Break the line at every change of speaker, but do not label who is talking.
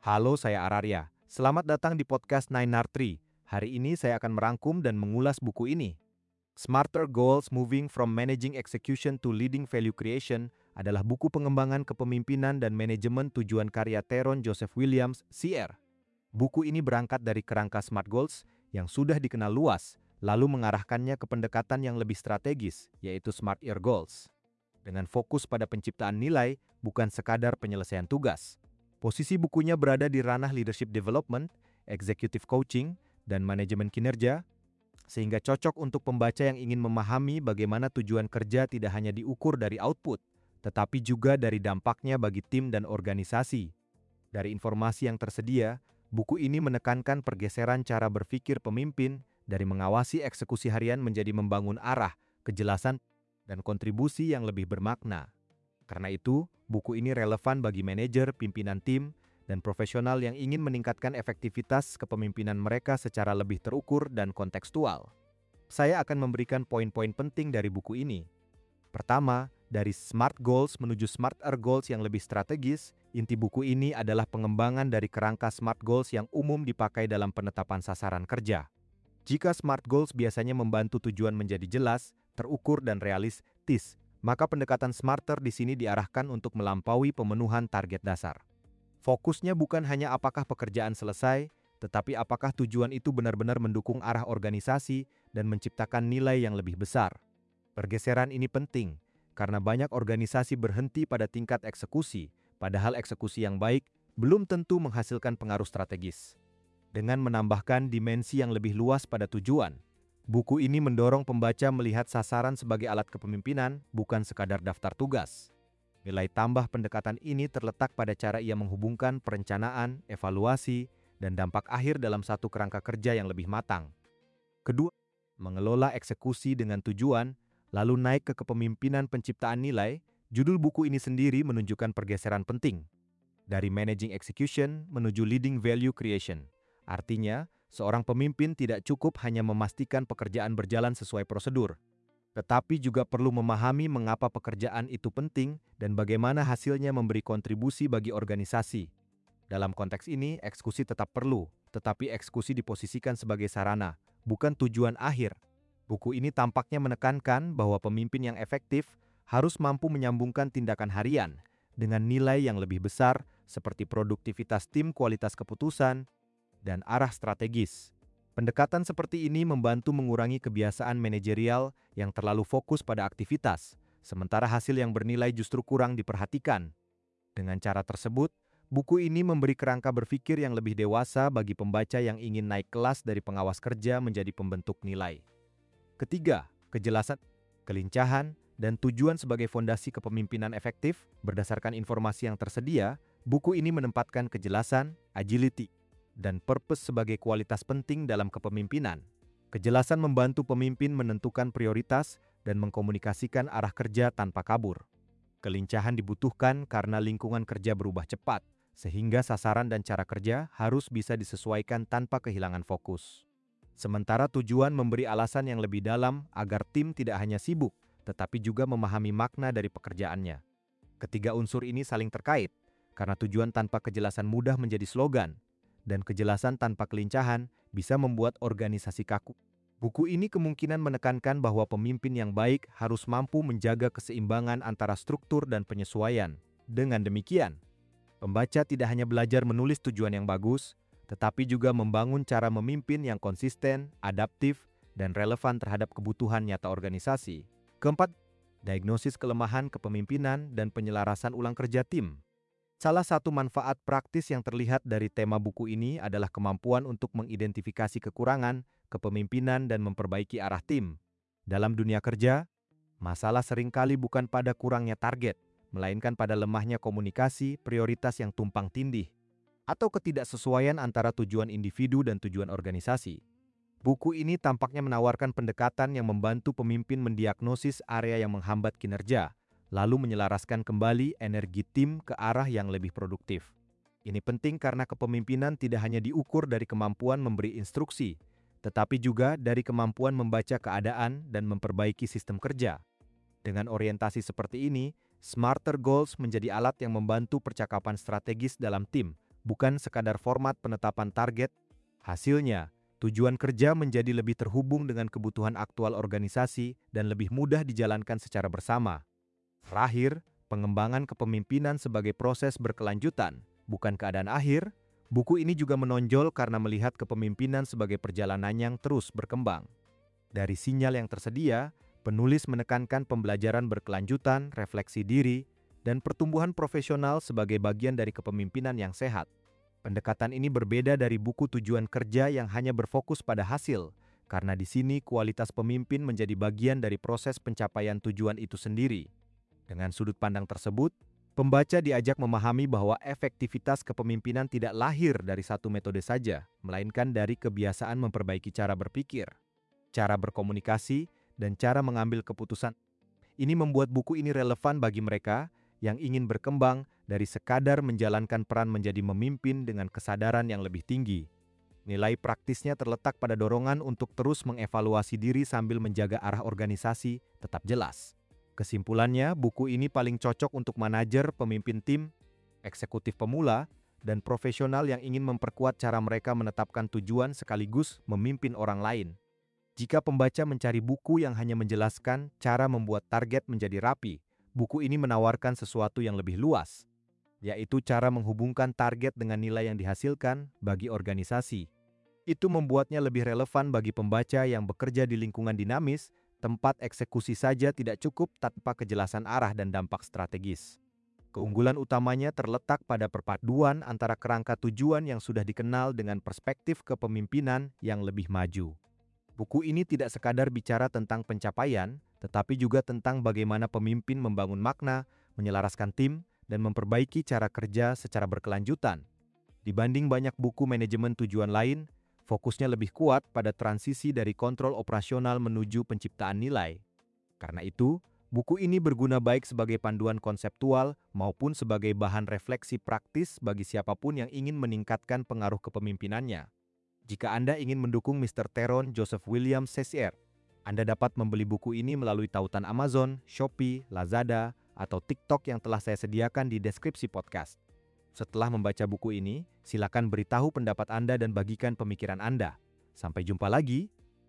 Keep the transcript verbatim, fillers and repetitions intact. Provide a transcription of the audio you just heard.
Halo, saya Ararya. Selamat datang di podcast Nine R Tree. Hari ini saya akan merangkum dan mengulas buku ini. Smarter Goals Moving from Managing Execution to Leading Value Creation adalah buku pengembangan kepemimpinan dan manajemen tujuan karya Teron Joseph Williams, C R. Buku ini berangkat dari kerangka Smart Goals yang sudah dikenal luas, lalu mengarahkannya ke pendekatan yang lebih strategis, yaitu Smart Year Goals. Dengan fokus pada penciptaan nilai, bukan sekadar penyelesaian tugas. Posisi bukunya berada di ranah leadership development, executive coaching, dan manajemen kinerja, sehingga cocok untuk pembaca yang ingin memahami bagaimana tujuan kerja tidak hanya diukur dari output, tetapi juga dari dampaknya bagi tim dan organisasi. Dari informasi yang tersedia, buku ini menekankan pergeseran cara berpikir pemimpin dari mengawasi eksekusi harian menjadi membangun arah, kejelasan, dan kontribusi yang lebih bermakna. Karena itu, buku ini relevan bagi manajer, pimpinan tim, dan profesional yang ingin meningkatkan efektivitas kepemimpinan mereka secara lebih terukur dan kontekstual. Saya akan memberikan poin-poin penting dari buku ini. Pertama, dari Smart Goals menuju Smarter Goals yang lebih strategis, inti buku ini adalah pengembangan dari kerangka Smart Goals yang umum dipakai dalam penetapan sasaran kerja. Jika Smart Goals biasanya membantu tujuan menjadi jelas, terukur, dan realistis, maka pendekatan Smarter di sini diarahkan untuk melampaui pemenuhan target dasar. Fokusnya bukan hanya apakah pekerjaan selesai, tetapi apakah tujuan itu benar-benar mendukung arah organisasi dan menciptakan nilai yang lebih besar. Pergeseran ini penting, karena banyak organisasi berhenti pada tingkat eksekusi, padahal eksekusi yang baik belum tentu menghasilkan pengaruh strategis. Dengan menambahkan dimensi yang lebih luas pada tujuan, buku ini mendorong pembaca melihat sasaran sebagai alat kepemimpinan, bukan sekadar daftar tugas. Nilai tambah pendekatan ini terletak pada cara ia menghubungkan perencanaan, evaluasi, dan dampak akhir dalam satu kerangka kerja yang lebih matang. Kedua, mengelola eksekusi dengan tujuan, lalu naik ke kepemimpinan penciptaan nilai. Judul buku ini sendiri menunjukkan pergeseran penting dari managing execution menuju leading value creation. Artinya, seorang pemimpin tidak cukup hanya memastikan pekerjaan berjalan sesuai prosedur, tetapi juga perlu memahami mengapa pekerjaan itu penting dan bagaimana hasilnya memberi kontribusi bagi organisasi. Dalam konteks ini, eksekusi tetap perlu, tetapi eksekusi diposisikan sebagai sarana, bukan tujuan akhir. Buku ini tampaknya menekankan bahwa pemimpin yang efektif harus mampu menyambungkan tindakan harian dengan nilai yang lebih besar seperti produktivitas tim, kualitas keputusan, dan arah strategis. Pendekatan seperti ini membantu mengurangi kebiasaan manajerial yang terlalu fokus pada aktivitas, sementara hasil yang bernilai justru kurang diperhatikan. Dengan cara tersebut, buku ini memberi kerangka berpikir yang lebih dewasa bagi pembaca yang ingin naik kelas dari pengawas kerja menjadi pembentuk nilai. Ketiga, kejelasan, kelincahan, dan tujuan sebagai fondasi kepemimpinan efektif. Berdasarkan informasi yang tersedia, buku ini menempatkan kejelasan, agility, dan purpose sebagai kualitas penting dalam kepemimpinan. Kejelasan membantu pemimpin menentukan prioritas dan mengkomunikasikan arah kerja tanpa kabur. Kelincahan dibutuhkan karena lingkungan kerja berubah cepat, sehingga sasaran dan cara kerja harus bisa disesuaikan tanpa kehilangan fokus. Sementara tujuan memberi alasan yang lebih dalam agar tim tidak hanya sibuk, tetapi juga memahami makna dari pekerjaannya. Ketiga unsur ini saling terkait, karena tujuan tanpa kejelasan mudah menjadi slogan, dan kejelasan tanpa kelincahan bisa membuat organisasi kaku. Buku ini kemungkinan menekankan bahwa pemimpin yang baik harus mampu menjaga keseimbangan antara struktur dan penyesuaian. Dengan demikian, pembaca tidak hanya belajar menulis tujuan yang bagus, tetapi juga membangun cara memimpin yang konsisten, adaptif, dan relevan terhadap kebutuhan nyata organisasi. Keempat, diagnosis kelemahan kepemimpinan dan penyelarasan ulang kerja tim. Salah satu manfaat praktis yang terlihat dari tema buku ini adalah kemampuan untuk mengidentifikasi kekurangan, kepemimpinan, dan memperbaiki arah tim. Dalam dunia kerja, masalah seringkali bukan pada kurangnya target, melainkan pada lemahnya komunikasi, prioritas yang tumpang tindih, atau ketidaksesuaian antara tujuan individu dan tujuan organisasi. Buku ini tampaknya menawarkan pendekatan yang membantu pemimpin mendiagnosis area yang menghambat kinerja, lalu menyelaraskan kembali energi tim ke arah yang lebih produktif. Ini penting karena kepemimpinan tidak hanya diukur dari kemampuan memberi instruksi, tetapi juga dari kemampuan membaca keadaan dan memperbaiki sistem kerja. Dengan orientasi seperti ini, Smarter Goals menjadi alat yang membantu percakapan strategis dalam tim, bukan sekadar format penetapan target. Hasilnya, tujuan kerja menjadi lebih terhubung dengan kebutuhan aktual organisasi dan lebih mudah dijalankan secara bersama. Terakhir, pengembangan kepemimpinan sebagai proses berkelanjutan, bukan keadaan akhir. Buku ini juga menonjol karena melihat kepemimpinan sebagai perjalanan yang terus berkembang. Dari sinyal yang tersedia, penulis menekankan pembelajaran berkelanjutan, refleksi diri, dan pertumbuhan profesional sebagai bagian dari kepemimpinan yang sehat. Pendekatan ini berbeda dari buku tujuan kerja yang hanya berfokus pada hasil, karena di sini kualitas pemimpin menjadi bagian dari proses pencapaian tujuan itu sendiri. Dengan sudut pandang tersebut, pembaca diajak memahami bahwa efektivitas kepemimpinan tidak lahir dari satu metode saja, melainkan dari kebiasaan memperbaiki cara berpikir, cara berkomunikasi, dan cara mengambil keputusan. Ini membuat buku ini relevan bagi mereka yang ingin berkembang dari sekadar menjalankan peran menjadi memimpin dengan kesadaran yang lebih tinggi. Nilai praktisnya terletak pada dorongan untuk terus mengevaluasi diri sambil menjaga arah organisasi tetap jelas. Kesimpulannya, buku ini paling cocok untuk manajer, pemimpin tim, eksekutif pemula, dan profesional yang ingin memperkuat cara mereka menetapkan tujuan sekaligus memimpin orang lain. Jika pembaca mencari buku yang hanya menjelaskan cara membuat target menjadi rapi, buku ini menawarkan sesuatu yang lebih luas, yaitu cara menghubungkan target dengan nilai yang dihasilkan bagi organisasi. Itu membuatnya lebih relevan bagi pembaca yang bekerja di lingkungan dinamis, tempat eksekusi saja tidak cukup tanpa kejelasan arah dan dampak strategis. Keunggulan utamanya terletak pada perpaduan antara kerangka tujuan yang sudah dikenal dengan perspektif kepemimpinan yang lebih maju. Buku ini tidak sekadar bicara tentang pencapaian, tetapi juga tentang bagaimana pemimpin membangun makna, menyelaraskan tim, dan memperbaiki cara kerja secara berkelanjutan. Dibanding banyak buku manajemen tujuan lain, fokusnya lebih kuat pada transisi dari kontrol operasional menuju penciptaan nilai. Karena itu, buku ini berguna baik sebagai panduan konseptual maupun sebagai bahan refleksi praktis bagi siapapun yang ingin meningkatkan pengaruh kepemimpinannya. Jika Anda ingin mendukung mister Teron Joseph William Cesier, Anda dapat membeli buku ini melalui tautan Amazon, Shopee, Lazada, atau TikTok yang telah saya sediakan di deskripsi podcast. Setelah membaca buku ini, silakan beritahu pendapat Anda dan bagikan pemikiran Anda. Sampai jumpa lagi